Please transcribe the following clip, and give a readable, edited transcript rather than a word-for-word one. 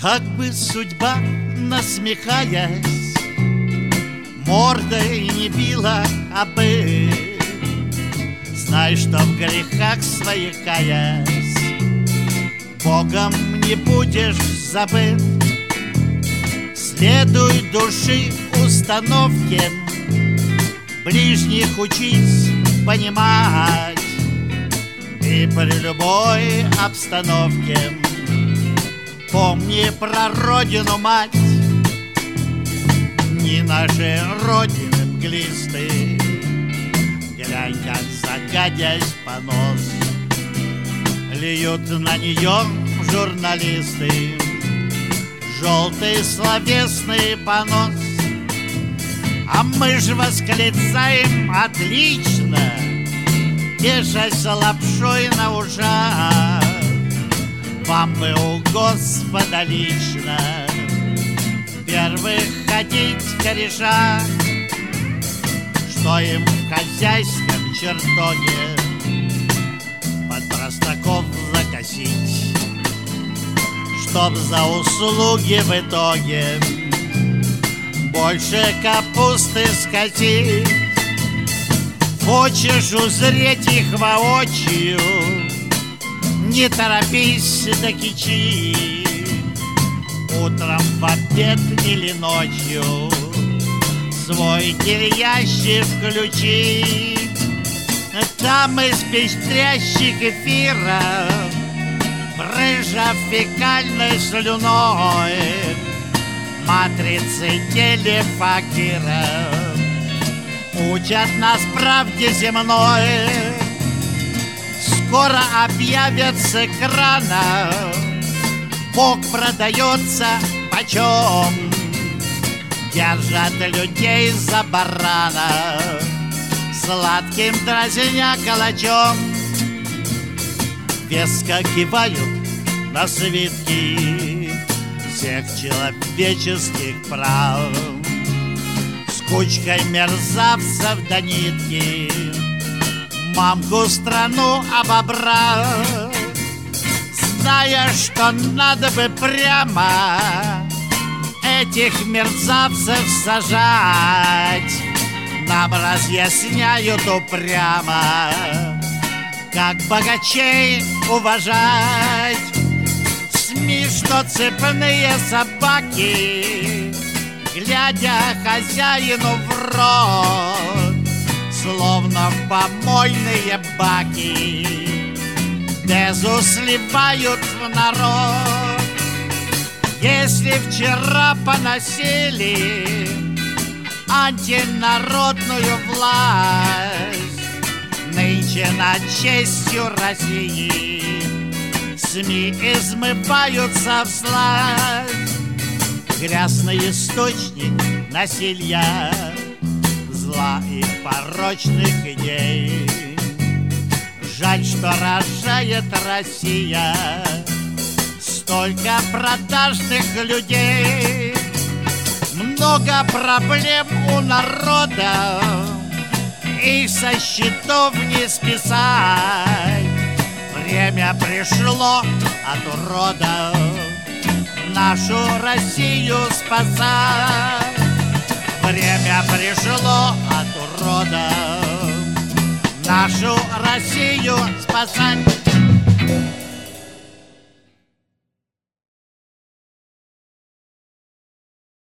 Как бы судьба, насмехаясь, мордой не била, а бы, знай, что в грехах своих каясь, Богом не будешь забыт. Следуй души установке, ближних учись понимать, и при любой обстановке помни про родину мать. Не наши родины мглисты, глянь, как загадясь понос, льют на нее журналисты желтый словесный понос. А мы ж восклицаем отлично, тешась лапшой на ушах. Вам бы у Господа лично первых ходить кореша, что им в хозяйском чертоге под простаков закосить, чтоб за услуги в итоге больше капусты скосить. Хочешь узреть их воочию, не торопись до кичи, утром в обед или ночью свой кирьящий включи. Там из пестрящих эфиров, брызжа фекальной слюной, матрицы телефакиров учат нас правде земной. Скоро объявят с экрана, Бог продается почем, держат людей за барана, сладким дразня калачом. Веско кивают на свитки всех человеческих прав, с кучкой мерзавцев до нитки мамку страну обобрал, зная, что надо бы прямо этих мерзавцев сажать. Нам разъясняют упрямо, как богачей уважать. СМИ, что цепные собаки, глядя хозяину в рот, словно в помойные баки, безу сливают в народ. Если вчера поносили антинародную власть, нынче над честью России СМИ измываются всласть. Грязный источник насилия, зла и порочных идей. Жаль, что рожает Россия столько продажных людей. Много проблем у народа, и со счетов не списать. Время пришло от уродов нашу Россию спасать. Время пришло от уродов нашу Россию спасать.